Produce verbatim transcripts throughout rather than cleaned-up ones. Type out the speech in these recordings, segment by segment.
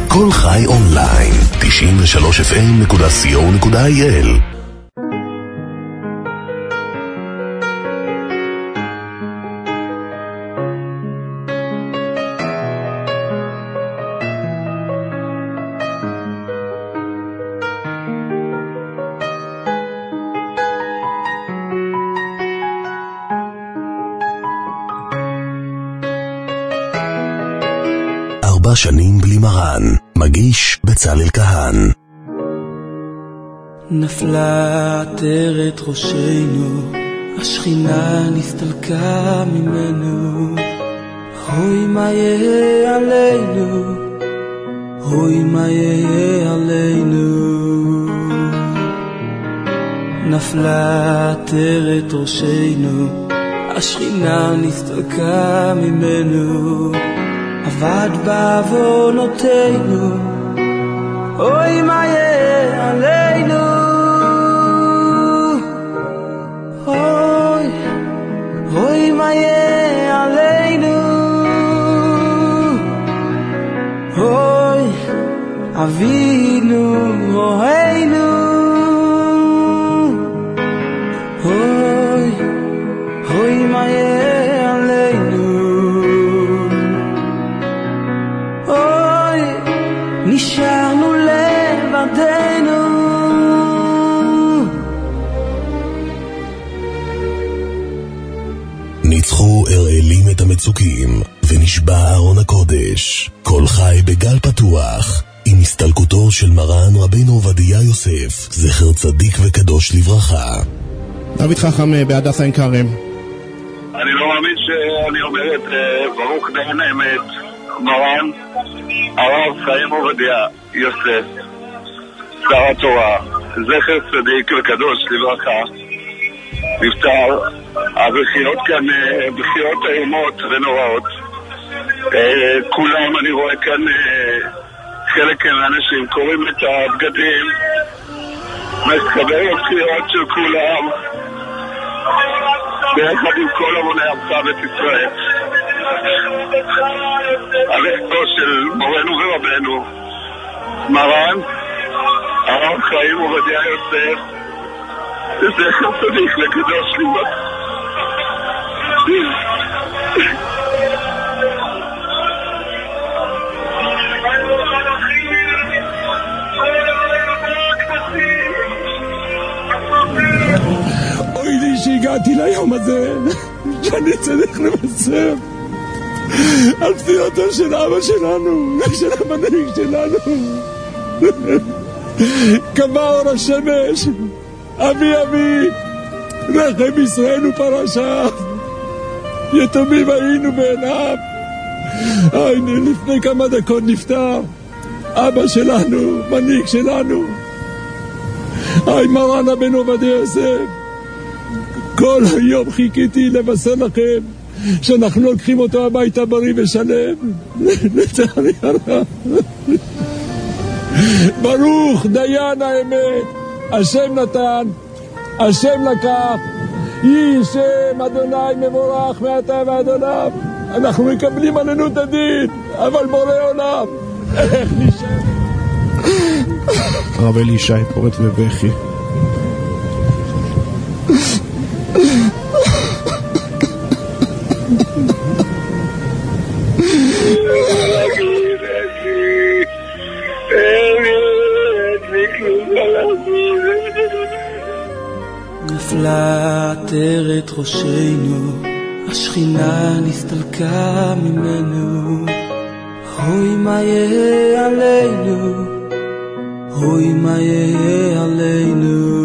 כל חי אונליין, תשעים ושלוש אף אם נקודה סי או נקודה איי אל. ארבע שנים בלי מרן, מגיש בצלאל כהן. נפלה עטרת ראשנו, השכינה נסתלקה ממנו. אוי מה יהיה עלינו, אוי מה יהיה עלינו. נפלה עטרת ראשנו, השכינה נסתלקה ממנו. עבד בעוונותינו, אוי מה יהיה עלינו. אוי, אוי מה יהיה עלינו. אוי, אבינו רואינו. אוי, אוי מה יהיה עלינו. נשארנו לבדנו. ניצחו אראלים את המצוקים ונשבע ארון הקודש. כל חי בגל פתוח עם הסתלקותו של מרן רבינו עובדיה יוסף, זכר צדיק וקדוש לברכה. דוד חכם בהדסה עין כרם. אני לא מאמין שאני אומר את ברוך דיין האמת, מרן הרב חיים עובדיה יוסף, שר התורה, זכר צדיק וקדוש לברכה, נפטר. הבחירות כאן בחירות איומות ונוראות. כולם, אני רואה כאן חלק מהאנשים קוראים את הבגדים, מסתבר לבחירות של כולם ביחד עם כל המוני עמך בית ישראל. הלכתו של מורנו ורבנו מרן הרב חיים עובדיה יוסף, זכר צדיק וקדוש לברכה. אוי לי שהגעתי ליום הזה, שאני צריך לבשר על פטירתו של אבא שלנו, של המנהיג שלנו. קבע אור השמש, אבי אבי, רחם ישראל ופרשה, יתומים היינו בעיניו. הנה לפני כמה דקות נפטר אבא שלנו, מנהיג שלנו, היי מרן רבינו עובדיה יוסף. כל היום חיכיתי לבשר לכם שאנחנו לוקחים אותו הביתה בריא ושלם. לצערי הרב, ברוך דיין האמת, השם נתן, השם לקח, יהי שם אדוני מבורך מעתה ועד עולם. אנחנו מקבלים עלינו את הדין, אבל בורא עולם איך נשאר. הרב אלישי פורט ובכי. נפלה עטרת ראשנו, השכינה נסתלקה ממנו. אוי מה יהיה עלינו, אוי מה יהיה עלינו.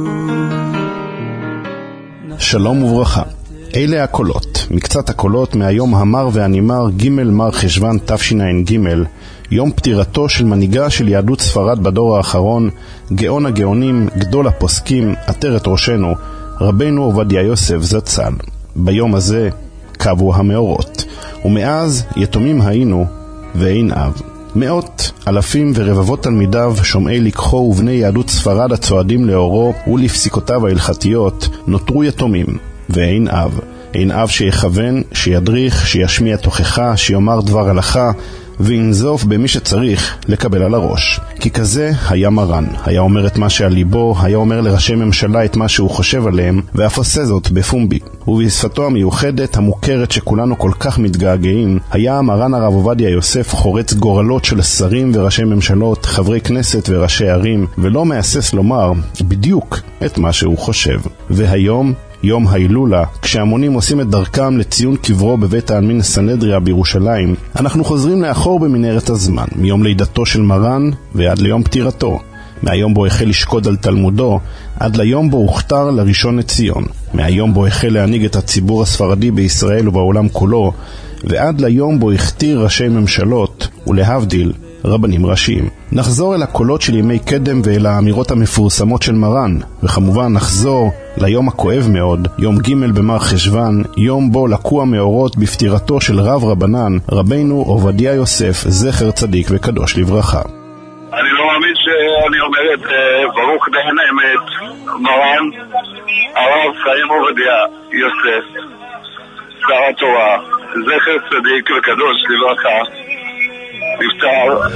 שלום וברכה. אלה הקולות, מקצת הקולות מהיום המר והנימר ג' מר חשבן תשע"ג, יום פטירתו של מנהיגה של יהדות ספרד בדור האחרון, גאון הגאונים, גדול הפוסקים, עטרת ראשנו, רבינו עובדיה יוסף זצ"ל. ביום הזה קבו המאורות, ומאז יתומים היינו ואין אב. מאות, אלפים ורבבות תלמידיו, שומעי לקחו ובני יהדות ספרד הצועדים לאורו ולפסיקותיו ההלכתיות, נותרו יתומים ואין אב. אין אב שיכוון, שידריך, שישמיע תוכחה, שיאמר דבר הלכה, וינזוף במי שצריך לקבל על הראש. כי כזה היה מרן, היה אומר את מה שעל ליבו, היה אומר לראשי ממשלה את מה שהוא חושב עליהם, ואף עושה זאת בפומבי. ובשפתו המיוחדת, המוכרת שכולנו כל כך מתגעגעים, היה מרן הרב עובדיה יוסף חורץ גורלות של שרים וראשי ממשלות, חברי כנסת וראשי ערים, ולא מהסס לומר בדיוק את מה שהוא חושב. והיום, יום ההילולה, כשהמונים עושים את דרכם לציון קברו בבית העלמין סנהדריה בירושלים, אנחנו חוזרים לאחור במנהרת הזמן, מיום לידתו של מרן ועד ליום פטירתו, מהיום בו החל לשקוד על תלמודו, עד ליום בו הוכתר לראשון לציון, מהיום בו החל להנהיג את הציבור הספרדי בישראל ובעולם כולו, ועד ליום בו הכתיר ראשי ממשלות, ולהבדיל, רבנים ראשיים. נחזור אל הקולות של ימי קדם ואל האמירות המפורסמות של מרן, וכמובן נחזור ליום הכואב מאוד, יום ג' במר חשוון, יום בו לקוע מאורות בפטירתו של רב רבנן, רבנו עובדיה יוסף, זכר צדיק וקדוש לברכה. אני לא מאמין שאני אומר את ברוך דיין האמת, מרן הרב חיים עובדיה יוסף, שר התורה, זכר צדיק וקדוש לברכה, נפטר.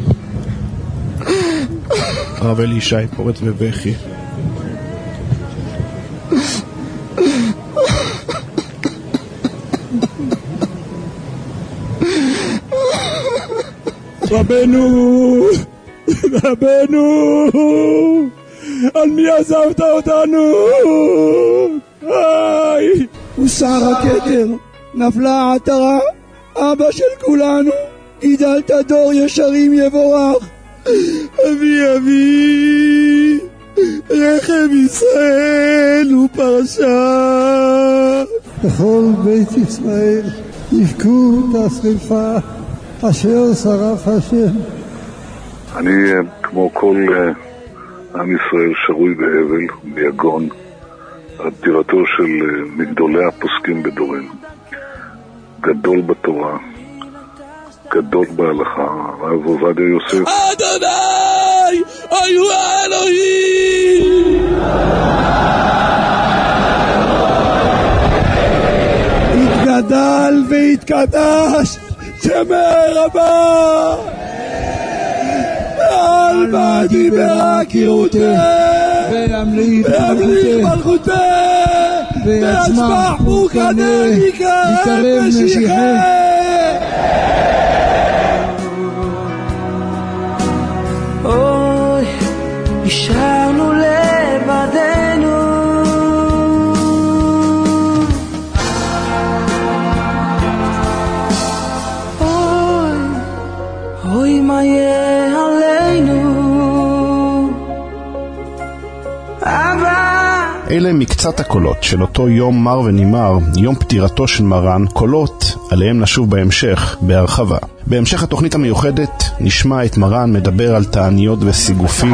הרב אלישי פורט ובכי. רבנו, רבנו, על מי עזבת אותנו? איי, הוא שר הכתר, נפלה עטרה, אבא של כולנו, גידלת דור ישרים יבורך. אבי אבי, רחם ישראל ופרשה. בכל בית ישראל יבכו את השריפה אשר שרף השם. אני כמו כל עם ישראל שרוי באבל, ביגון, על פטירתו של מגדולי הפוסקים בדורנו. גדול בתורה, גדול בהלכה, הרב עובדיה יוסף. אדוני, אוי הוא האלוהים! התגדל והתקדש שמי רבה, על מה דיברה קירותה, וימליך מלכותה, ויצמח מוכנה מקרב משיחה. אוי, נשארנו לבדנו, אוי, אוי מה יהיה עלינו, אבא. אלה מקצת הקולות של אותו יום מר ונימר, יום פטירתו של מרן, קולות עליהם נשוב בהמשך בהרחבה. בהמשך התוכנית המיוחדת נשמע את מרן מדבר על תעניות וסיגופים,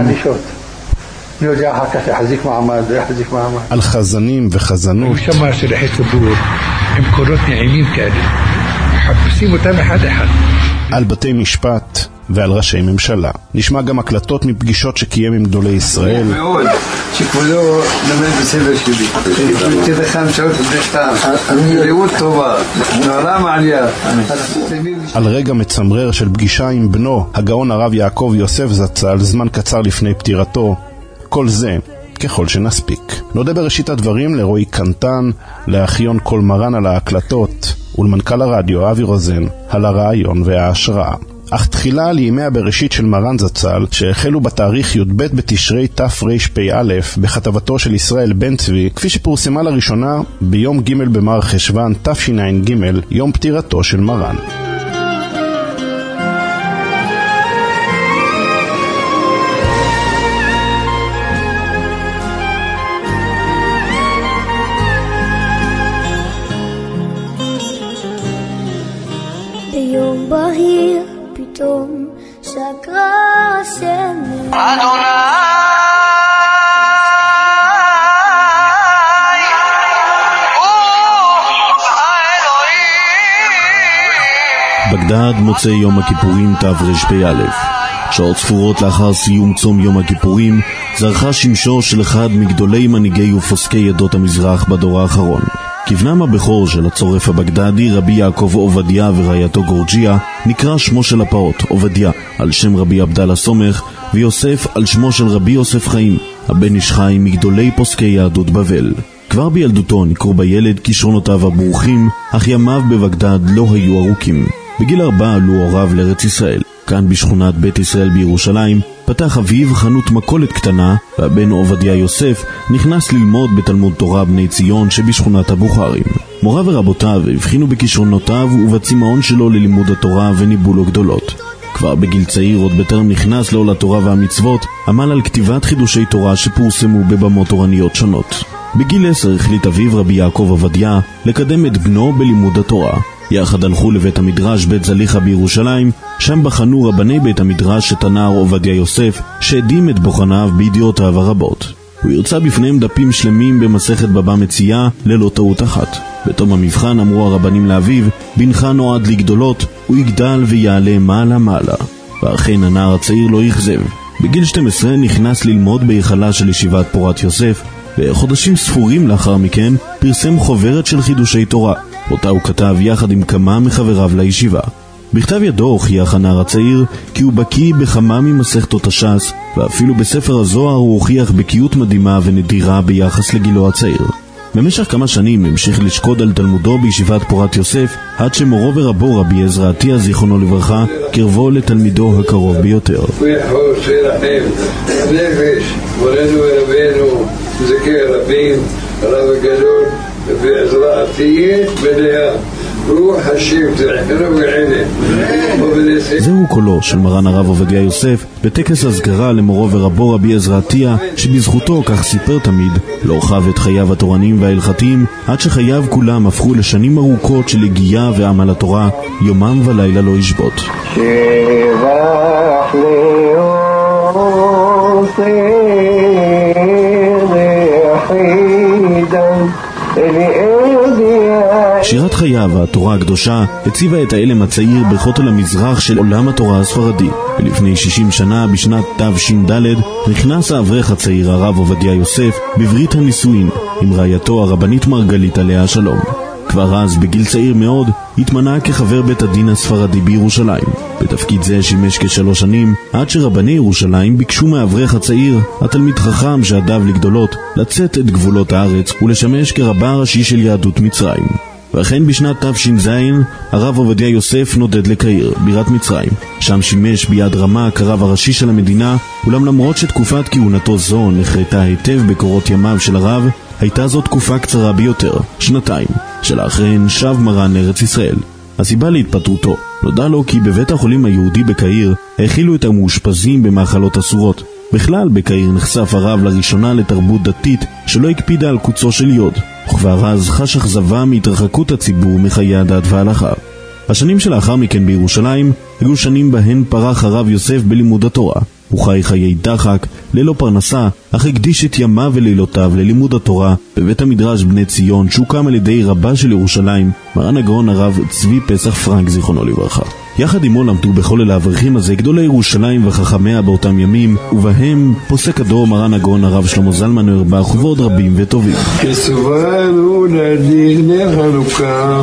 על חזנים וחזנות, שמע שלחי ציבור עם קולות נעימים כאלה, מחפשים אותם אחד אחד, על בתי משפט ועל ראשי ממשלה. נשמע גם הקלטות מפגישות שקיים עם גדולי ישראל, מאוד שכבודו למד בסדר שלי תדחם שעות ודחתם ראות טובה נעלה מעליה, על רגע מצמרר של פגישה עם בנו הגאון הרב יעקב יוסף זצ"ל זמן קצר לפני פטירתו. כל זה ככל שנספיק. נודה בראשית הדברים לרועי קנטן, לאחיון כל מרן על ההקלטות, ולמנכ"ל הרדיו אבי רוזן על הרעיון וההשראה. אך תחילה לימי הבראשית של מרן זצ"ל, שהחלו בתאריך י"ב בתשרי תרפ"א בכתבתו של ישראל בן צבי, כפי שפורסמה לראשונה ביום ג' במר חשוון תשע"ג, יום פטירתו של מרן. ביום בהיר פתאום שקרה השמש, אדוני בגדד מוצא יום הכיפורים תרפ"א. שעות ספורות לאחר סיום צום יום הכיפורים זרחה שמשו של אחד מגדולי מנהיגי ופוסקי עדות המזרח בדור האחרון. כבנם הבכור של הצורף הבגדדי רבי יעקב עובדיה ורעייתו גורג'יה נקרא שמו של הפעוט עובדיה על שם רבי עבדאללה סומך, ויוסף על שמו של רבי יוסף חיים, הבן איש חיים מגדולי פוסקי יהדות בבל. כבר בילדותו ניכרו בילד כישרונותיו הברוכים, אך ימיו בבגדד לא היו ארוכים. בגיל ארבע עלו הוריו לארץ ישראל. כאן בשכונת בית ישראל בירושלים פתח אביו חנות מכולת קטנה, והבן עובדיה יוסף נכנס ללמוד בתלמוד תורה בני ציון שבשכונת הבוכרים. מוריו ורבותיו הבחינו בכישרונותיו ובצמאון שלו ללימוד התורה וניבאו לו גדולות. כבר בגיל צעיר, עוד בטרם נכנס לעול התורה והמצוות, עמל על כתיבת חידושי תורה שפורסמו בבמות תורניות שונות. בגיל עשר החליט אביו רבי יעקב עובדיה לקדם את בנו בלימוד התורה. יחד הלכו לבית המדרש בית זליכה בירושלים, שם בחנו רבני בית המדרש את הנער עובדיה יוסף, שהדים את בוחניו בידיעותיו הרבות. הוא הרצה בפניהם דפים שלמים במסכת בבא מציאה ללא טעות אחת. בתום המבחן אמרו הרבנים לאביו, בנך נועד לגדולות, הוא יגדל ויעלה מעלה מעלה. ואכן הנער הצעיר לא יכזב. בגיל שתים עשרה נכנס ללמוד בהיכלה של ישיבת פורת יוסף, וחודשים ספורים לאחר מכן פרסם חוברת של חידושי תורה, אותה הוא כתב יחד עם כמה מחבריו לישיבה. בכתב ידו הוכיח הנער הצעיר כי הוא בקיא בכמה ממסכתות הש"ס, ואפילו בספר הזוהר הוא הוכיח בקיאות מדהימה ונדירה ביחס לגילו הצעיר. במשך כמה שנים המשיך לשקוד על תלמודו בישיבת פורת יוסף, עד שמורו ורבו רבי עזרא עטיה זיכרונו לברכה קרבו לתלמידו הקרוב ביותר. הוא יכול שירחם הנפש, מורנו ורבנו זכר רבים, הרב הגדול ועזרא עטיה מלאה, רוח השם תרחנו בעיני. זהו קולו של מרן הרב עובדיה יוסף בטקס הסגרה למורו ורבו רבי עזרא עטיה, שבזכותו, כך סיפר תמיד, לא חב את חייו התורניים וההלכתיים, עד שחייו כולם הפכו לשנים ארוכות של הגייה ועמל התורה, יומם ולילה לא ישבות. שבח שירת חייו, התורה הקדושה, הציבה את האלם הצעיר בכותל המזרח של עולם התורה הספרדי. ולפני שישים שנה, בשנת תש"ד, נכנס האברך הצעיר הרב עובדיה יוסף בברית הנישואין עם רעייתו הרבנית מרגלית עליה השלום. כבר אז, בגיל צעיר מאוד, התמנה כחבר בית הדין הספרדי בירושלים. בתפקיד זה שימש כשלוש שנים, עד שרבני ירושלים ביקשו מהאברך הצעיר, התלמיד חכם שעדיו לגדולות, לצאת את גבולות הארץ ולשמש כרבה הראשי של יהדות מצרים. ואכן בשנת תש"ז, הרב עובדיה יוסף נודד לקהיר, בירת מצרים. שם שימש ביד רמה כרב הראשי של המדינה, אולם למרות שתקופת כהונתו זו נחרטה היטב בקורות ימיו של הרב, הייתה זו תקופה קצרה ביותר, שנתיים, שלאחריהן שב מרן לארץ ישראל. הסיבה להתפטרותו, נודע לו כי בבית החולים היהודי בקהיר האכילו את המאושפזים במאכלות אסורות. בכלל בקהיר נחשף הרב לראשונה לתרבות דתית שלא הקפידה על קוצו של יוד, וכבר אז חש אכזבה מהתרחקות הציבור מחיי הדת וההלכה. השנים שלאחר מכן בירושלים היו שנים בהן פרח הרב יוסף בלימוד התורה. הוא חי חיי דחק, ללא פרנסה, אך הקדיש את ימיו ולילותיו ללימוד התורה בבית המדרש בני ציון, שהוקם על ידי רבה של ירושלים, מרן הגאון הרב צבי פסח פרנק זיכרונו לברכה. יחד עמו למדו בכל אל האברכים הזה גדולי ירושלים וחכמיה באותם ימים, ובהם פוסק הדור מרן הגאון הרב שלמה זלמן אוירבך ועוד רבים וטובים. כסובנו להדליק נר חנוכה,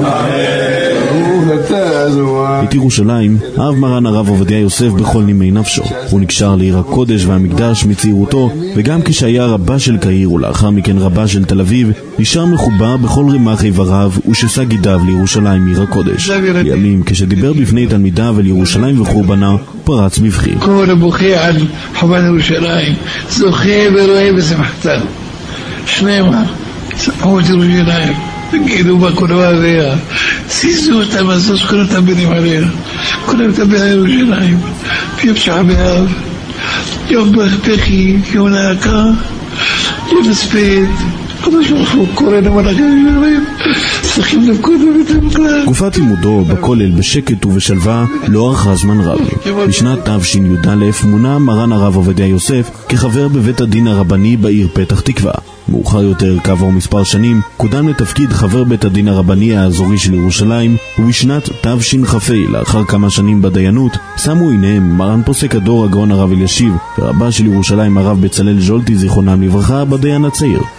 את ירושלים אהב מרן הרב עובדיה יוסף בכל נימי נפשו. הוא נקשר לעיר הקודש והמקדש מצעירותו, וגם כשהיה רבה של קהיר ולאחר מכן רבה של תל אביב, נשאר מחובר בכל רמ"ח איבריו ושסע גידיו לירושלים עיר הקודש. בימים כשדיבר בפני תלמידיו על ירושלים וחורבנה, פרץ בבכי. כל הבוכה על חורבן ירושלים זוכה ורואה בשמחתנו. שניהם שמחו את ירושלים, תגידו בקורבה עליה, סיזו את המזוז, כולם תבינים עליה, כולם תבין על ירושלים. ביום תשעה באב, יום בכי, יום להקה, יום הספד, קדוש ברוך הוא קורא למלאכים ירושלים, צריכים לבכות בבית המקדש. תקופת לימודו בכולל בשקט ובשלווה לא ארכה זמן רב. בשנת תשי"א מונה מרן הרב עובדיה יוסף כחבר בבית הדין הרבני בעיר פתח תקווה. מאוחר יותר, כעבור מספר שנים, קודם לתפקיד חבר בית הדין הרבני האזורי של ירושלים, ובשנת תשכ"ה, לאחר כמה שנים בדיינות, שמו עיניהם מרן פוסק הדור הגאון הרב אלישיב ורבה של ירושלים הרב בצלאל ז'ולטי זיכרונם לברכה בדיין הצעיר.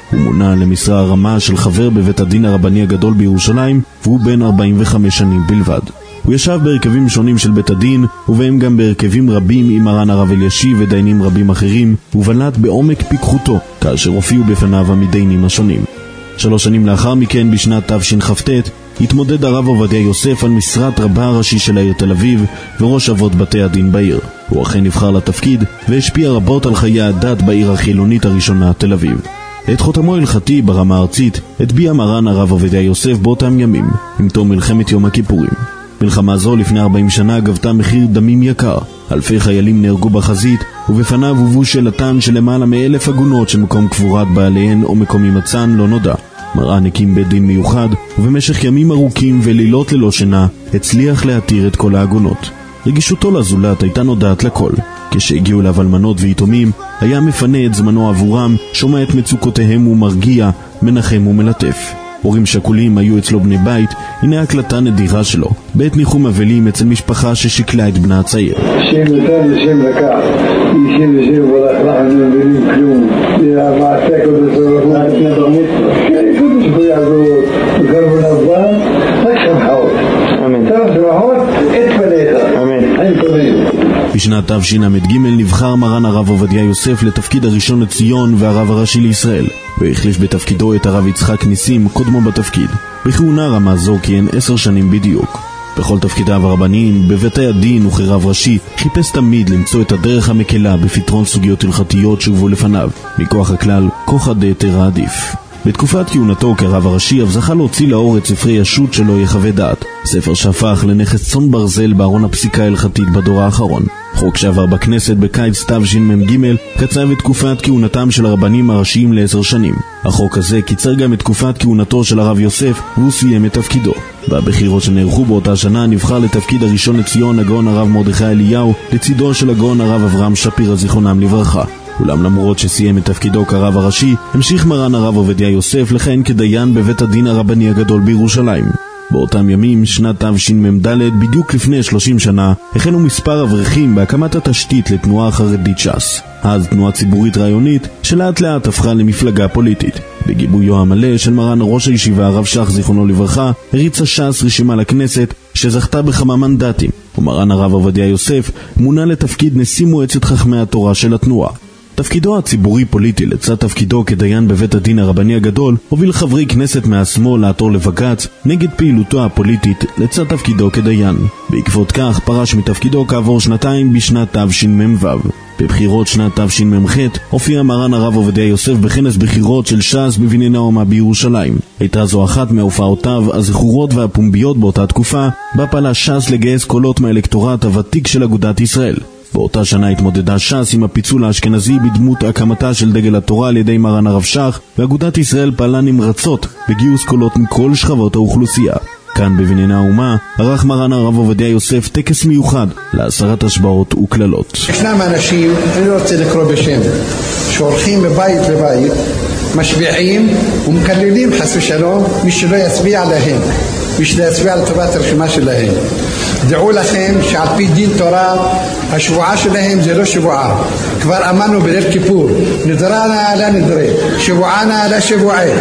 הוא מונה למשרה הרמה של חבר בבית הדין הרבני הגדול בירושלים, והוא בן ארבעים וחמש שנים בלבד. הוא ישב בהרכבים שונים של בית הדין, ובהם גם בהרכבים רבים עם מרן הרב אלישיב ודיינים רבים אחרים, ובלט בעומק פיקחותו, כאשר הופיעו בפניו המתדיינים השונים. שלוש שנים לאחר מכן, בשנת תשכ"ט, התמודד הרב עובדיה יוסף על משרת רבה הראשי של העיר תל אביב, וראש אבות בתי הדין בעיר. הוא אכן נבחר לתפקיד, והשפיע רבות על חיי הדת בעיר החילונית הראשונה, תל אביב. את חותמו הלכתי ברמה הארצית הטביע מרן הרב עובדיה יוסף באותם ימים, עם תום מלחמת יום הכיפורים. מלחמה זו לפני ארבעים שנה גבתה מחיר דמים יקר. אלפי חיילים נהרגו בחזית, ובפניו הובאו שאלתן של למעלה מאלף עגונות של מקום קבורת בעליהן או מקום הימצאן לא נודע. מרן הקים בית דין מיוחד, ובמשך ימים ארוכים ולילות ללא שינה הצליח להתיר את כל העגונות. רגישותו לזולת הייתה נודעת לכל. כשהגיעו אליו אלמנות ויתומים, היה מפנה את זמנו עבורם, שומע את מצוקותיהם ומרגיע, מנחם ומלטף. הורים שכולים היו אצלו בני בית. הנה הקלטה נדירה שלו בעת ניחום אבלים אצל משפחה ששיקלה את בנה הצעיר. שם נתן ושם לקח, אישים ושם ולך לך, אני מבינים כלום. המעשה קודש ברוך רק לפני בר מצווה. כן, קודש בו יעזור, וקרבו נבן, רק שמחאות. אמן. תרח שמחות, את פניך. אמן. אין קודש. בשנת תשע"ג נבחר מרן הרב עובדיה יוסף לתפקיד הראשון לציון והרב הראשי לישראל, והחליף בתפקידו את הרב יצחק ניסים, קודמו בתפקיד. בכהונה רמה זו כיהן עשר שנים בדיוק. בכל תפקידיו הרבניים, בבתי הדין וכרב ראשי, חיפש תמיד למצוא את הדרך המקלה בפתרון סוגיות הלכתיות שהובאו לפניו. מכוח הכלל, כוחא דהיתרא עדיף. בתקופת כהונתו כרב הראשי אף זכה להוציא לאור את ספרי ישות שלו יחווה דעת, ספר שהפך לנכס צאן ברזל בארון הפסיקה ההלכתית בדור האחרון. חוק שעבר בכנסת בקיץ תשמ"ג קצב את תקופת כהונתם של הרבנים הראשיים לעשר שנים. החוק הזה קיצר גם את תקופת כהונתו של הרב יוסף, והוא סיים את תפקידו. והבחירות שנערכו באותה שנה נבחר לתפקיד הראשון לציון הגאון הרב מרדכי אליהו, לצידו של הגאון הרב אברהם שפירא זיכרונם לברכה. אולם למרות שסיים את תפקידו כרב הראשי, המשיך מרן הרב עובדיה יוסף לכהן כדיין בבית הדין הרבני הגדול בירושלים. באותם ימים, שנת תשמ"ד, בדיוק לפני שלושים שנה, החלו מספר אברכים בהקמת התשתית לתנועה החרדית ש"ס. אז תנועה ציבורית רעיונית שלאט לאט הפכה למפלגה פוליטית. בגיבויו המלא של מרן ראש הישיבה הרב שך זיכרונו לברכה, הריצה ש"ס רשימה לכנסת שזכתה בכמה מנדטים, ומרן הרב עובדיה יוסף מונה לתפקיד נשיא מועצת חכמי התורה של התנועה. תפקידו הציבורי-פוליטי לצד תפקידו כדיין בבית הדין הרבני הגדול הוביל חברי כנסת מהשמאל לעתור לבג"ץ נגד פעילותו הפוליטית לצד תפקידו כדיין. בעקבות כך פרש מתפקידו כעבור שנתיים בשנת תשמ"ו. בבחירות שנת תשמ"ח הופיע מרן הרב עובדיה יוסף בכנס בחירות של ש"ס בבנייני האומה בירושלים. הייתה זו אחת מהופעותיו הזכורות והפומביות באותה תקופה, בה פעלה ש"ס לגייס קולות מהאלקטורט הוותיק של אגודת ישראל. באותה שנה התמודדה ש"ס עם הפיצול האשכנזי בדמות הקמתה של דגל התורה על ידי מרן הרב שך, ואגודת ישראל פעלה נמרצות בגיוס קולות מכל שכבות האוכלוסייה. כאן בבנייני האומה ערך מרן הרב עובדיה יוסף טקס מיוחד להסרת השבעות וכללות. ישנם אנשים, אני לא רוצה לקרוא בשם, שהולכים מבית לבית, משביעים ומקללים חס ושלום מי שלא יצביע להם, מי שלא יצביע לטובת הרשימה שלהם. דעו לכם שעל פי דין תורה השבועה שלהם זה לא שבועה. כבר אמרנו בליל כיפור, נדרנה לא נדרה, שבוענה לא שבועי.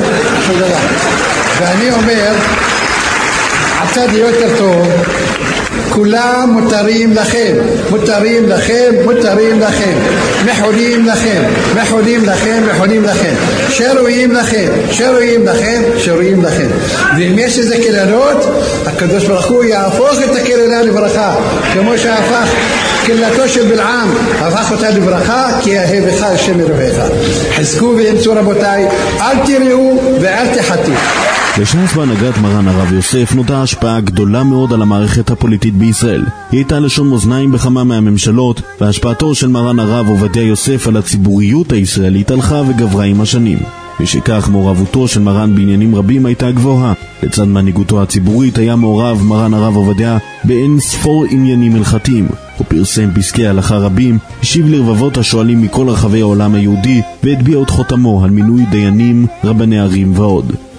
ואני אומר, הצד יותר טוב, כולם מותרים לכם, מותרים לכם, מותרים לכם, מחולים לכם, מחולים לכם, מחולים לכם, שרויים לכם, שרויים לכם, שרויים לכם. ואם יש איזה קללות, הקדוש ברוך הוא יהפוך את הקללה לברכה, כמו שהפך קללתו של בלעם, הפך אותה לברכה, כי אהבך השם אלוהיך. חזקו ואמצו רבותיי, אל תראו ואל תחתו. לש"ס בהנהגת מרן הרב יוסף נודעה השפעה גדולה מאוד על המערכת הפוליטית בישראל. היא הייתה לשון מאזניים בכמה מהממשלות, והשפעתו של מרן הרב עובדיה יוסף על הציבוריות הישראלית הלכה וגברה עם השנים. ושכך מעורבותו של מרן בעניינים רבים הייתה גבוהה. לצד מנהיגותו הציבורית היה מעורב מרן הרב עובדיה באין ספור עניינים הלכתיים. הוא פרסם פסקי הלכה רבים, השיב לרבבות השואלים מכל רחבי העולם היהודי, והטביע את חותמו על מינוי דיינים, רבני ערים ועוד.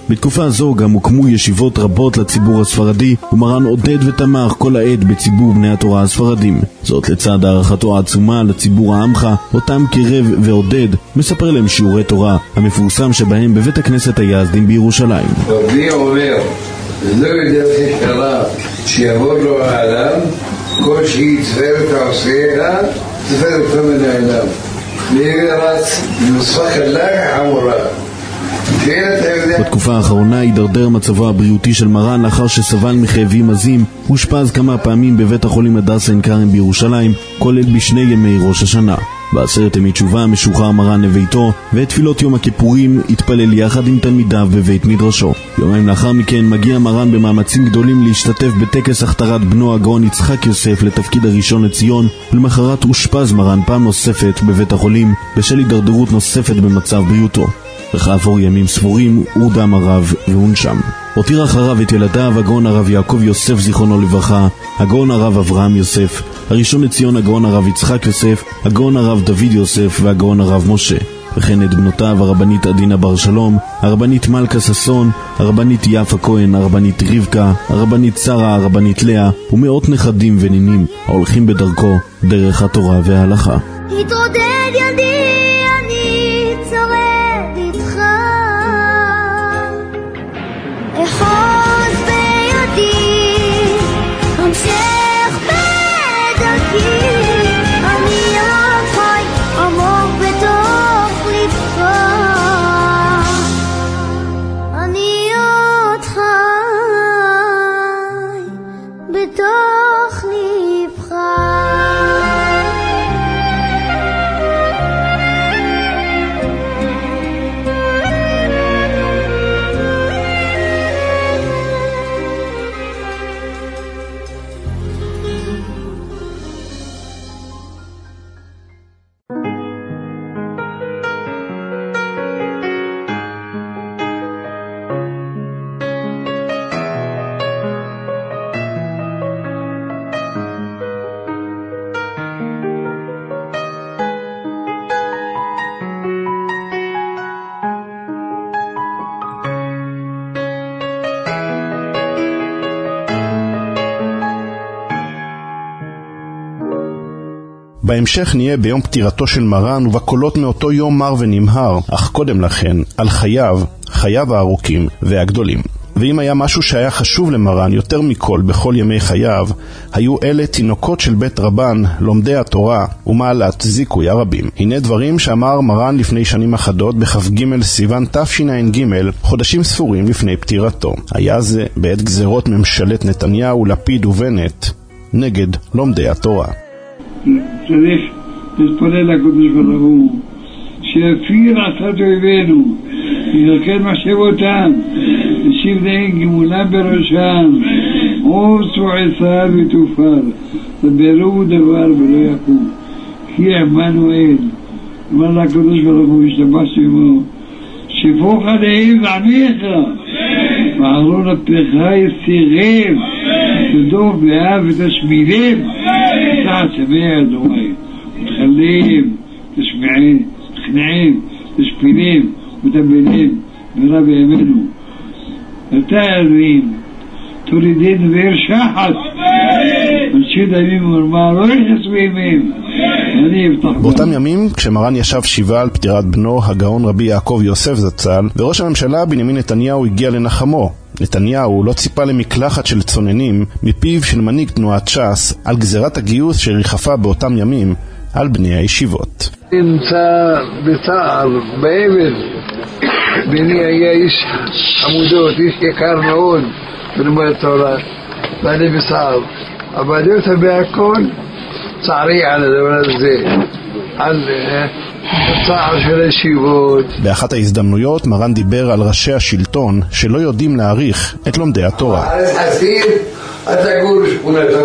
בתקופה זו גם הוקמו ישיבות רבות לציבור הספרדי, ומרן עודד ותמך כל העת בציבור בני התורה הספרדים. זאת לצד הערכתו העצומה לציבור העמך, אותם קירב ועודד, מספר להם שיעורי תורה, המפורסם שבהם בבית הכנסת היזדים בירושלים. רבי אומר, לא יודע ששרה שיעבור לו העולם, כל שהיא צפרת העושייה, צפרת אותו מן העולם. להירץ נוספך הלך עמורה. בתקופה האחרונה הידרדר מצבו הבריאותי של מרן לאחר שסבל מכאבים עזים. הוא אושפז כמה פעמים בבית החולים הדסה עין כרם בירושלים, כולל בשני ימי ראש השנה. בעשרת ימי תשובה משוחרר מרן לביתו, ואת תפילות יום הכיפורים התפלל יחד עם תלמידיו בבית מדרשו. יומיים לאחר מכן מגיע מרן במאמצים גדולים להשתתף בטקס הכתרת בנו הגאון יצחק יוסף לתפקיד הראשון לציון, ולמחרת אושפז מרן פעם נוספת בבית החולים בשל הידרדרות נוספת במצב בריאותו. וכעבור ימים ספורים הורדם הרב והונשם. הותיר אחריו את ילדיו הגאון הרב יעקב יוסף זיכרונו לברכה, הגאון הרב אברהם יוסף, הראשון לציון הגאון הרב יצחק יוסף, הגאון הרב דוד יוסף והגאון הרב משה, וכן את בנותיו הרבנית עדינה בר שלום, הרבנית מלכה ססון, הרבנית יפה כהן, הרבנית רבקה, הרבנית שרה, הרבנית לאה, ומאות נכדים ונינים ההולכים בדרכו דרך התורה וההלכה. התרודד ידי אני צורד איתך, אחוז בידי המשך בדרכי, אני עוד חי עמוק בתוך לבך, אני עוד חי בתוך לבך. בהמשך נהיה ביום פטירתו של מרן ובקולות מאותו יום מר ונמהר, אך קודם לכן על חייו, חייו הארוכים והגדולים. ואם היה משהו שהיה חשוב למרן יותר מכל בכל ימי חייו, היו אלה תינוקות של בית רבן, לומדי התורה ומעלת זיכוי הרבים. הנה דברים שאמר מרן לפני שנים אחדות בכ"ג סיוון תשע"ג, חודשים ספורים לפני פטירתו. היה זה בעת גזרות ממשלת נתניהו, לפיד ובנט נגד לומדי התורה. צריך להתפלל לקדוש ברוך הוא שיפיר עצת אויבינו, יזכן מחשבותם, ישיב להם גמולה בראשם, עוז ועצה ותופר, וברו דבר ולא יקום, כי עמנואל. אמר לקדוש ברוך הוא השתבח שמו, שפוך עליהם ועמיך, ואחרון אפך יסירם, תדוף באב ותשמילם, תחת שמע אדוני, תחלם, תשמעם, תכנעם, תשפילם ותבלם, ורב ימינו. אתה אלוהים, תורידנו בעיר שחת, אנשי דמים ומרמה לא יחסו ימים. באותם ימים, כשמרן ישב שבעה על פטירת בנו, הגאון רבי יעקב יוסף זצ"ל, וראש הממשלה בנימין נתניהו הגיע לנחמו. נתניהו לא ציפה למקלחת של צוננים מפיו של מנהיג תנועת ש"ס על גזירת הגיוס שריחפה באותם ימים על בני הישיבות. נמצא בצער, באבל. בני היה איש עמודות, איש יקר מאוד בלימוד התורה, ואני בצער. אבל יותר בהכל צערי על הדבר הזה, על הצער של הישיבות. באחת ההזדמנויות מרן דיבר על ראשי השלטון שלא יודעים להעריך את לומדי התורה. חסיד, אתה גור שכונתו,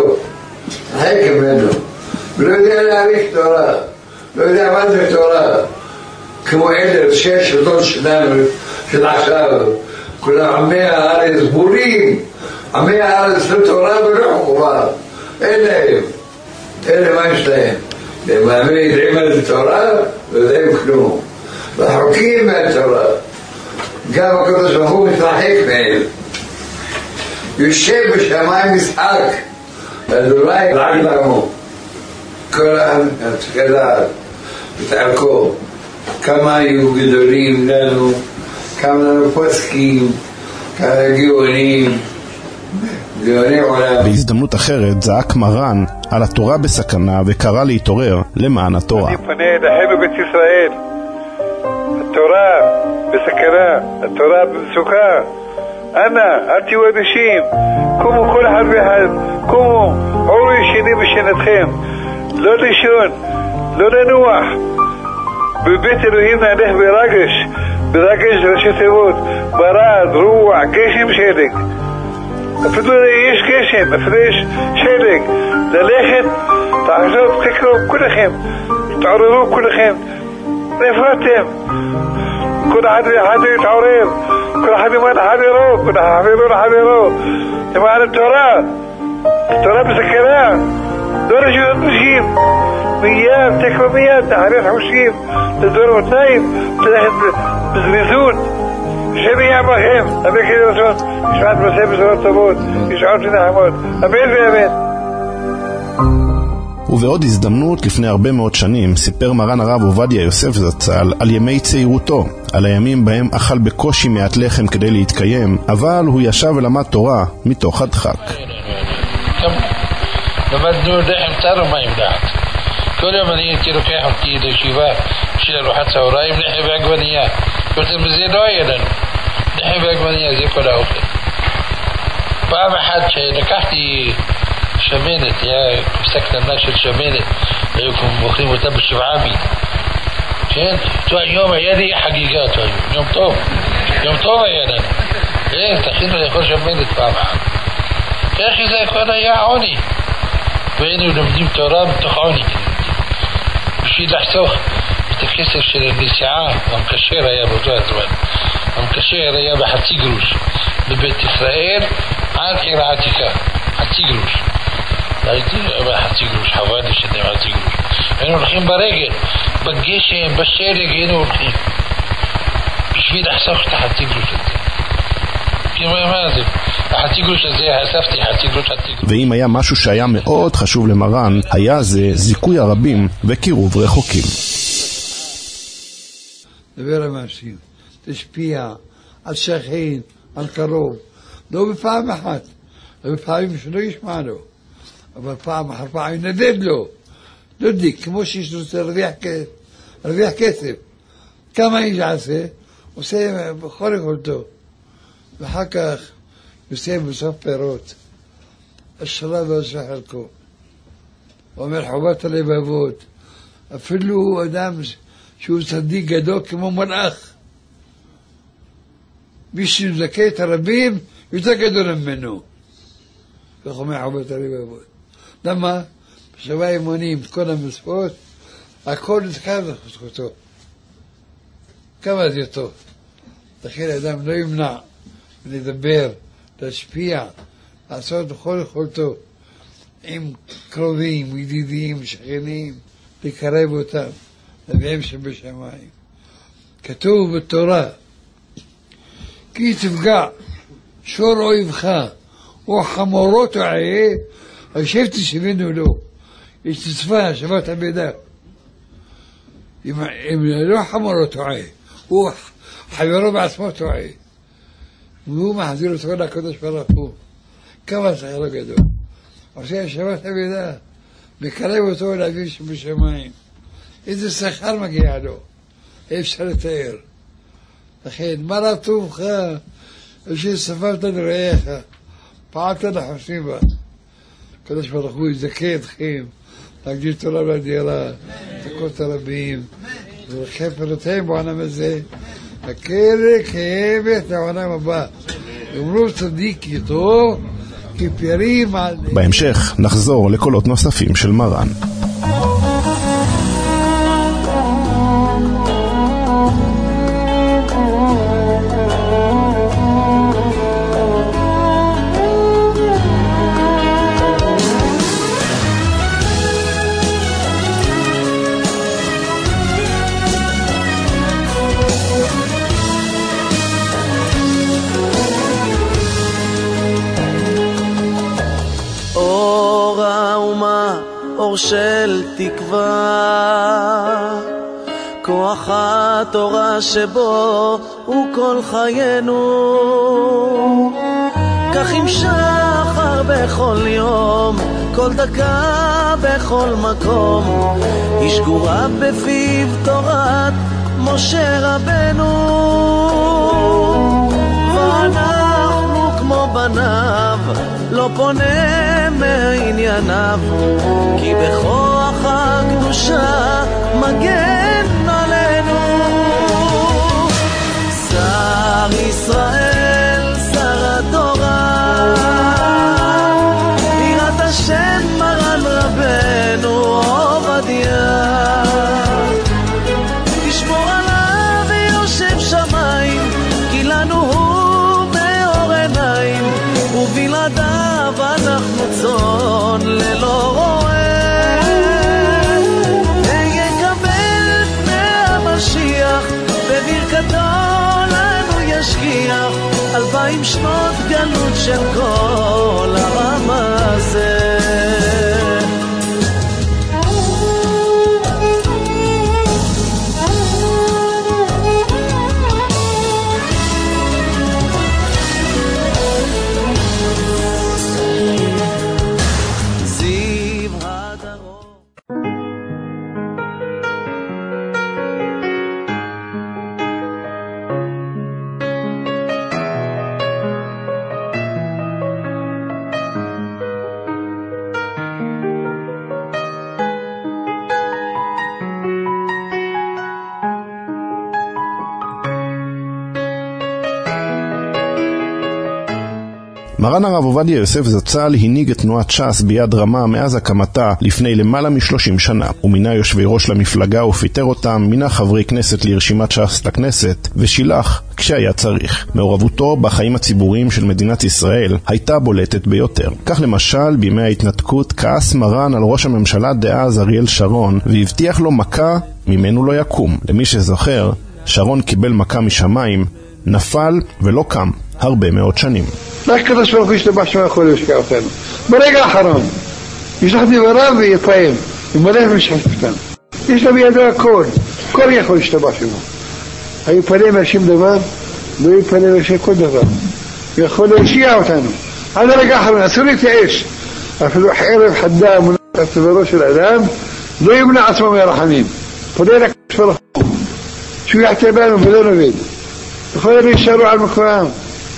חקר ממנו, ולא יודע להעריך תורה, לא יודע מה זה תורה, כמו אלה ראשי השלטון שלנו, של עכשיו, כולם עמי הארץ בורים, עמי הארץ לתורה ולא חובה, אין להם, אלה מה יש להם? הם יודעים על התורה, לא יודעים כלום. והחוקים מהתורה, גם הקדוש ברוך הוא מתרחק מהם. יושב בשמיים משחק, אדוני לעג לעמו. כל העם צריך לדעת ותערכו כמה היו גדולים לנו, כמה לנו פוסקים, כמה גאונים, גאוני עולם. בהזדמנות אחרת זעק מרן על התורה בסכנה וקרא להתעורר למען התורה. אני פונה לאחינו בית ישראל, התורה בסכנה, התורה במצוקה. אנא, אל תהיו אדישים, קומו כל אחד ואחד, קומו, עורו ישנים בשנתכם, לא לישון, לא לנוח. בבית אלוהים נהלך ברגש, ברגש ראשי תיבות, ברד, רוח, גשם, שלג. אפילו יש גשם, אפילו יש שלג. ללכת, תחזור, תקראו כולכם, תעוררו כולכם. איפה אתם? כל אחד ואחד יתעורר, כל אחד למען חברו, כל אחד חברו לחברו, למען התורה, התורה בסכנה, לא רשויות נשים, מיד, תקרא מיד, תחרית חושים, תדור אותיים, תלכת בזריזות, השם יהיה בכם, אמן כן רצון, ישעת מסע בשורות טובות, ישעות ונחמות, אמן ואמן. ובעוד הזדמנות לפני הרבה מאוד שנים סיפר מרן הרב עובדיה יוסף זצ"ל על ימי צעירותו, על הימים בהם אכל בקושי מעט לחם כדי להתקיים, אבל הוא ישב ולמד תורה מתוך הדחק. למדנו לחם צר ומים דעת. כל יום אני הייתי לוקח אותי לישיבה של ארוחת צהריים, לחם ועגבנייה. יותר מזה לא היה לנו. לחם ועגבנייה זה כל האוכל. פעם אחת שלקחתי שמנת, היה קופסה קטנה של שמנת, היו מוכרים אותה בשבעה מין. כן? תו היום היה לי חגיגה, תו היום, יום טוב. יום טוב היה לנו. כן, תכינו לאכול שמנת פעם אחת. איך זה הכל היה עוני. והיינו לומדים תורה בתוך עוני. בשביל לחסוך את הכסף של הנסיעה, המקשר היה באותו הזמן. המקשר היה בחצי גרוש. בבית ישראל עד עיר העתיקה. חצי גרוש. הייתי בחצי גרוש, חבל לי שאני חצי גרוש. היינו הולכים ברגל, בגשם, בשלג, היינו הולכים. בשביל לחסוך את החצי גרוש הזה. כאילו מה זה? החצי גרוש הזה, אספתי חצי גרוש, חצי גרוש. ואם היה משהו שהיה מאוד חשוב למרן, היה זה זיכוי הרבים וקירוב רחוקים. דבר המאשים, תשפיע על שכן, על קרוב, לא בפעם אחת, בפעמים שלא ישמע לו. אבל פעם אחר פעם ינדד לו, לא דיק, כמו שיש רוצה להרוויח כסף. כמה איש עשה? עושה בכל יכולתו. ואחר כך יוצא בסוף פירות. השלב ועושה חלקו. הוא אומר חובת הלבבות. אפילו אדם שהוא צדיק גדול כמו מלאך. מי שמזכה את הרבים יותר גדול ממנו. כך אומר חובת הלבבות. למה? בשבע אמונים, כל המצוות, הכל נזכר לזכותו. כמה זה טוב. לכן האדם לא ימנע לדבר, להשפיע, לעשות בכל יכולתו עם קרובים, ידידים, שכנים, לקרב אותם, לביהם שבשמיים. כתוב בתורה, כי תפגע שור אויבך וחמורו טועה, הישב תשבנו לו. יש תצפה, שבת עבידה. אם, אם לא חמורו טועה, הוא חברו בעצמו טועה. והוא מחזיר אותו לקדוש ברוך הוא. כמה שכרו גדול. עושה שבת עבידה, מקרב אותו לאביו שבשמיים. איזה שכר מגיע לו, אי אפשר לתאר. לכן, מה רטובך, שספרת לרעיך, פעלת לחושים בה. הקדוש ברוך הוא יזכה אתכם, להגדיל תורה ולדירה, תקות הרבים, ולכם פרותיהם בעולם הזה, הקרק כאמת לעולם הבא. אמרו צדיק יתו, כפרים על... בהמשך נחזור לקולות נוספים של מרן. אור של תקווה, כוח התורה שבו הוא כל חיינו, כך עם שחר בכל יום, כל דקה בכל מקום, איש גורה בפיו תורת משה רבנו, ואנחנו כמו בניו, לא פונה מענייניו, כי בכוח הקדושה מגן עלינו. שר ישראל, שר התורה, יראת השם מרן רבנו עובדיה, תשמור עליו ויושב שמיים, כי לנו הוא מאור עיניים, ובלעדיו אנחנו צאן ללא רועה. ויקבל פני המשיח, בברכתו לנו ישגיח, אלפיים שנות גלות של כל העם הזה. מרן הרב עובדיה יוסף זצ"ל הנהיג את תנועת ש"ס ביד רמה מאז הקמתה לפני למעלה משלושים שנה. הוא מינה יושבי ראש למפלגה ופיטר אותם, מינה חברי כנסת לרשימת ש"ס לכנסת ושילח כשהיה צריך. מעורבותו בחיים הציבוריים של מדינת ישראל הייתה בולטת ביותר. כך למשל בימי ההתנתקות כעס מרן על ראש הממשלה דאז אריאל שרון והבטיח לו מכה ממנו לא יקום. למי שזוכר, שרון קיבל מכה משמיים, נפל ולא קם הרבה מאוד שנים. רק קדוש ברוך הוא ישתבח שמו יכול להשקיע אותנו. ברגע האחרון ישלח דבריו ויפעם, ימלא ומשחפתם. יש לו בידו הכל, כל יכול להשתבח שמו. היפעלה מהשם דבר, לא יפעלה מהשם כל דבר. יכול להשקיע אותנו. עד הרגע האחרון, אסור להתייאש. אפילו חרב חדה מונחת על צווארו של אדם, לא ימנע עצמו מהרחמים. פונה לקדוש ברוך הוא, שהוא יחטא בנו ולא נובד. יכול להישארו על מקומם.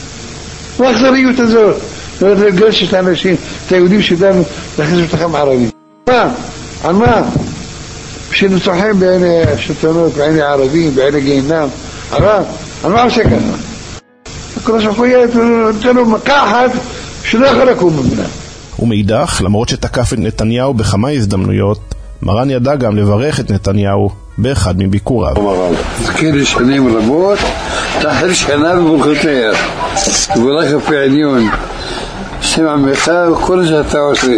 מה האכזריות הזאת? לא לגרש את האנשים, את היהודים שלנו, להכניס אותכם ערבים. מה? על מה? כשנצוחים בעיני השלטונות, בעיני הערבים, בעיני גיהינם. על מה? על מה עושה ככה? הקדוש ברוך הוא נותן לו מכה אחת שלא יכול לקום ממנה. ומאידך, למרות שתקף את נתניהו בכמה הזדמנויות, מרן ידע גם לברך את נתניהו באחד מביקוריו. זכיר לשנים רבות, תחל שנה בברכותיה, וברך לפי עניון, שם עמך וכל שאתה עושה.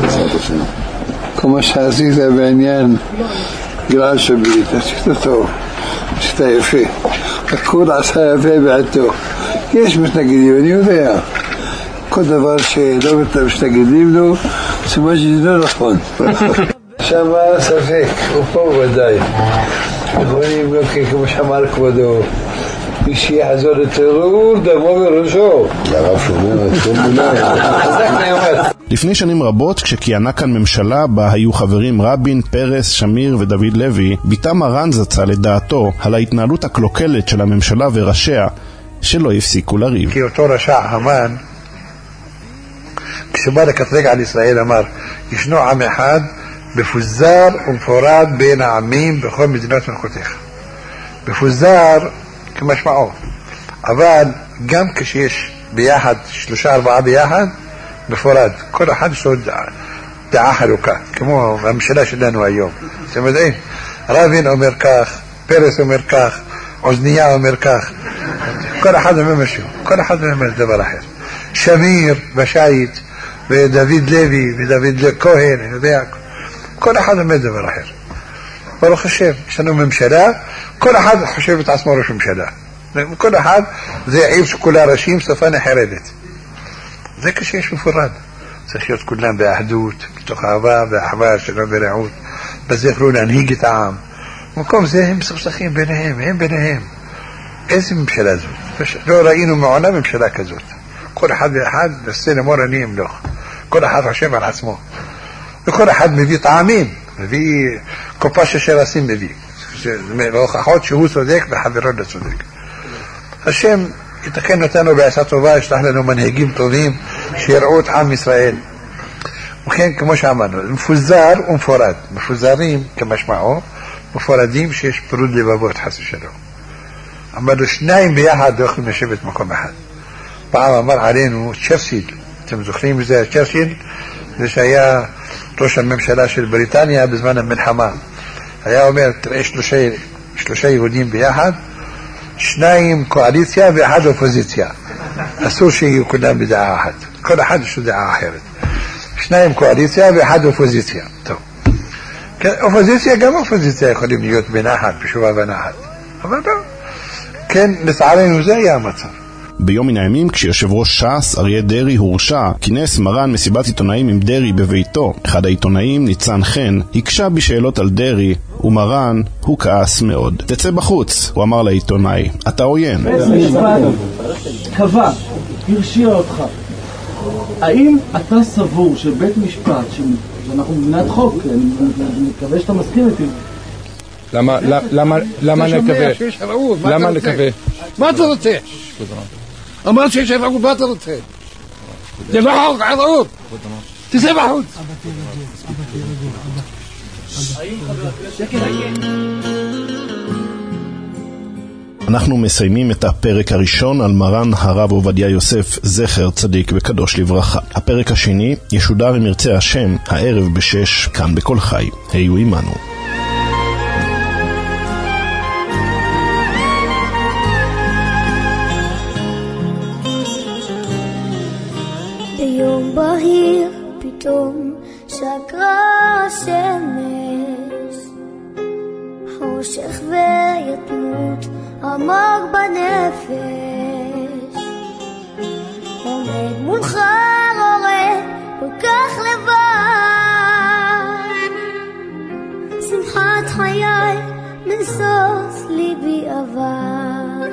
כמו שעשית בעניין גלעד שביט, עשית טוב, עשית יפה, הכל עשה יפה בעתו. יש מתנגדים, אני יודע, כל דבר שלא מתנגדים לו, סימן שזה לא נכון. שם ספק, הוא פה ודאי. יכולים לא כמו שאמר כבודו, מי שיחזור לטרור, דמו בראשו. לרב שומר, את כל מיני. לפני שנים רבות, כשכיהנה כאן ממשלה בה היו חברים רבין, פרס, שמיר ודוד לוי, ביטא מרן זצ"ל לדעתו על ההתנהלות הקלוקלת של הממשלה וראשיה, שלא הפסיקו לריב. כי אותו רשע המן, כשבא לקטרג על ישראל אמר, ישנו עם אחד, מפוזר ומפורד בין העמים בכל מדינות מלכותך. מפוזר כמשמעו, אבל גם כשיש ביחד שלושה ארבעה ביחד, מפורד, כל אחד יש לו דעה, דעה חלוקה, כמו הממשלה שלנו היום. אתם יודעים, רבין אומר כך, פרס אומר כך, עוזניה אומר כך, כל אחד אומר משהו, כל אחד אומר דבר אחר. שמיר בשייט ודוד לוי ודוד כהן, אני יודע, כל אחד אומר דבר אחר. ברוך השם, יש לנו ממשלה, כל אחד חושב את עצמו ראש ממשלה. כל אחד זה עיר שכולה ראשים, שפה נחרדת. זה כשיש מפורד. צריך להיות כולם באחדות, בתוך אהבה ואחווה שלום ורעות, בזה יוכלו להנהיג את העם. במקום זה הם מסוכסכים ביניהם, הם ביניהם. איזה ממשלה זאת? לא ראינו מעולם ממשלה כזאת. כל אחד ואחד נעשה לאמור אני אמלוך. כל אחד חושב על עצמו. וכל אחד מביא טעמים, מביא קופה ששרסים מביא. והוכחות שהוא צודק וחברו לא צודק. השם יתקן אותנו בעשה טובה, ישלח לנו מנהיגים טובים שיראו את עם ישראל. וכן, כמו שאמרנו, מפוזר ומפורד. מפוזרים כמשמעו, מפורדים שיש פירוד לבבות חס ושלום. אמרנו שניים ביחד לא יכולים לשבת מקום אחד. פעם אמר עלינו צ'רצ'יל, אתם זוכרים בזה צ'רצ'יל? זה שהיה ראש הממשלה של בריטניה בזמן המלחמה. היה אומר, תראה שלושה, שלושה יהודים ביחד, שניים קואליציה ואחד אופוזיציה. אסור שיהיו כולם בדעה אחת. כל אחד יש דעה אחרת. שניים קואליציה ואחד אופוזיציה. טוב. אופוזיציה, גם אופוזיציה יכולים להיות בנחת, בשובה ונחת. אבל לא. כן, לצערנו זה היה המצב. ביום מן הימים, כשיושב ראש ש"ס אריה דרעי הורשע, כינס מרן מסיבת עיתונאים עם דרעי בביתו. אחד העיתונאים, ניצן חן, הקשה בשאלות על דרעי, ומרן הוא כעס מאוד. תצא בחוץ, הוא אמר לעיתונאי, אתה עוין. בית משפט קבע, הרשיע אותך. האם אתה סבור שבית משפט, שאנחנו מדינת חוק, אני מקווה שאתה מסכים איתי, למה, למה, למה נקווה? למה נקווה? מה אתה רוצה? אמרת שיש ערעור, מה אתה רוצה? זה לא חוק, ערעור. תצא בחוץ. אנחנו מסיימים את הפרק הראשון על מרן הרב עובדיה יוסף, זכר צדיק וקדוש לברכה. הפרק השני ישודר אם ירצה השם הערב בשש כאן בכל חי. היו עמנו. ביום בהיר פתאום שקרה השמש, חושך ויתמות עמוק בנפש, עומד מולך רואה כל כך לבד, שמחת חיי משוש ליבי אבד,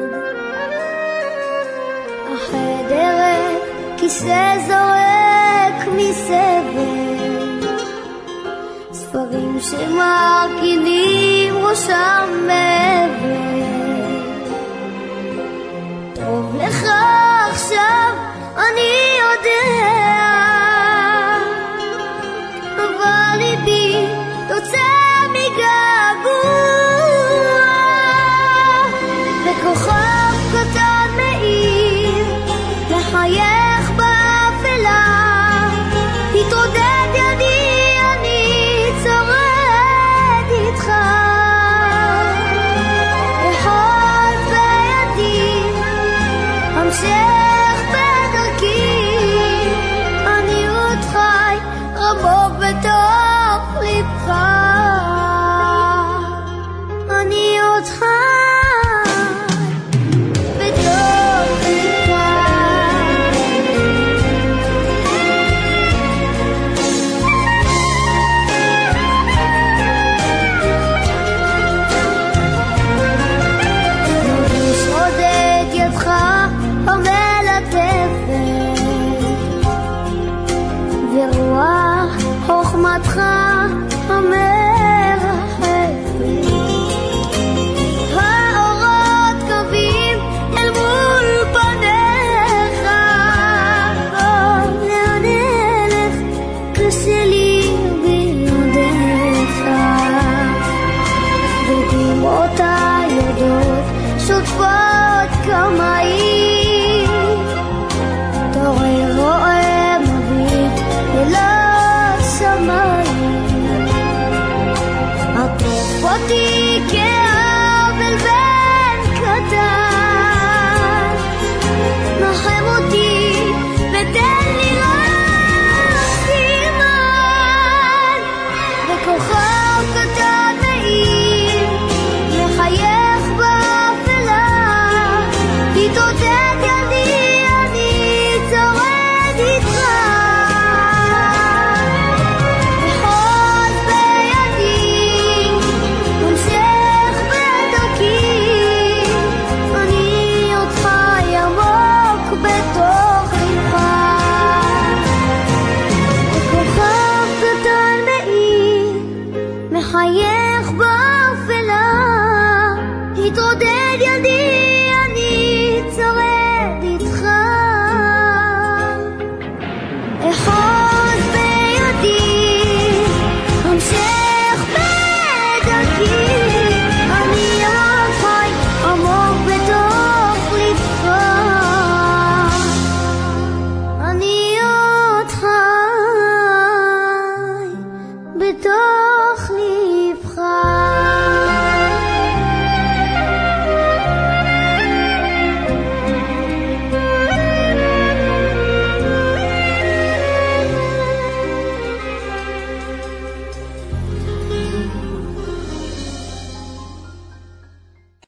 החדר ריק, כיסא זורק מסבל, ספרים שמרכינים ראשם מבל. טוב לך עכשיו אני יודע, אבל ליבי יוצא מגעגוע, וכוכב קטן מאיר לחייך באפלה, תתעודד ידי אני צורד איתך, יכול בידי המשך בדרכי, אני עוד חי רבו בתוך לבך, אני עוד חי חוכמתך המרחפת, האורות קווים אל מול פניך, לאן אלך קשה לי בלעדיך, ודמעותיי יודעות שוטפות כמים, תורי רואה מביט ולא עטוף אותי כעבל בן קטן, נחם אותי ותן לי רק סימן, וכוכב קטן מאיר מחייך באפלה, תתעודד ידי אני צורד איתך, נתעודד